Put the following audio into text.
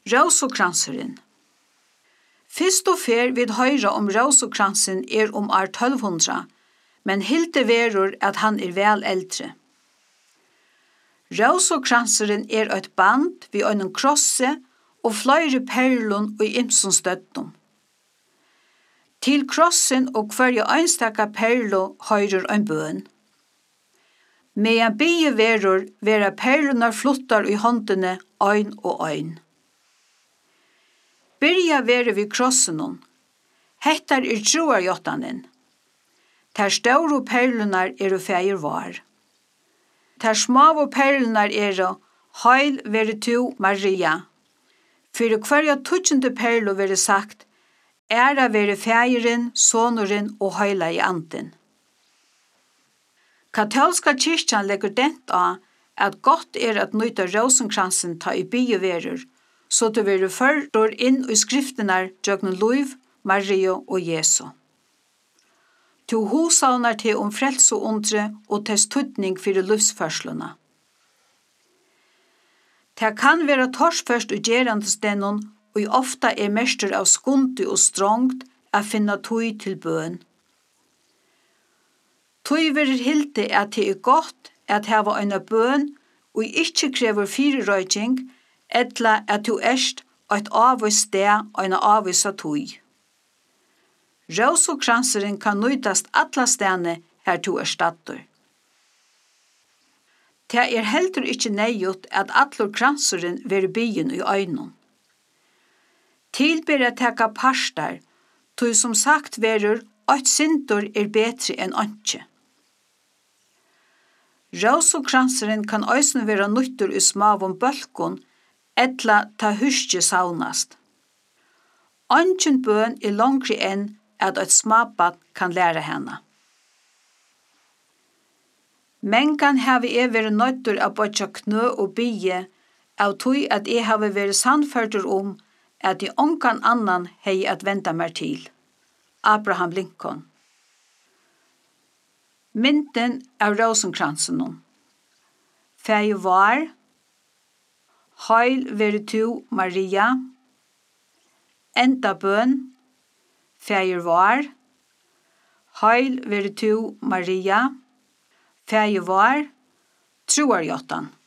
Rósukransurin. Fyrst og fer vid høyra Rósukransin år 1200, men hilde verur at han vel eldre. Rósukransurin et band vi einen krosse og fløyre perlun og ymsum støttum. Til krossen og hverja einstaka perlu høyrer ein bøn. Medan bie verur vera perlunar fluttar i håndene ein og ein. Byrja veru vi krossenum. Hettar troarjottanin. Ter stauru perlunar feir var. Ter smavu perlunar heil veri tu Maria. Fyrir hverja 20. perlu veri sagt æra veri feirin, sonurin og heila i anden. Katolska kyrkjan leggur dent at gott at nøyta Rósunkransin ta i byeverur, så det veri førdur inn i skriftenar djøgnen Luiv, Mario og Jesu. Tu husavnar til frelse og undre og til studning fyrir livsførsluna. Det kan vera torsførst og gerandesdennon og ofta mester av skundi og strongt a finna tøy til bøn. Tøy verir hildi at det godt at hava eina bøn og ikkje krever fyrirrøyking etla at du eit avvis sted og eina avvisa tøy. Rósukransurin kan nøytast alla stedene her du stattur. Det heldur ikkje neiut at allur kransurin veri byen i øynun. Tilber at teka parstar, tog som sagt verur, at syndur betri enn antje. Rósukransurin kan òsne vera nuttur i smavum bølkun, etla ta huskje saunast. Antjen bøn langri enn at eit smabat kan læra henne. Mengan hevi veri nøttur av bøtja knø og bie, av tog at hevi veri sannførdur at I ongan annan hei at venda mer til. Abraham Lincoln. Mynden av Rósunkransinum. Fei var, heil veri tu Maria, enda bøn, fei var, heil veri tu Maria, fei var, troarjottan.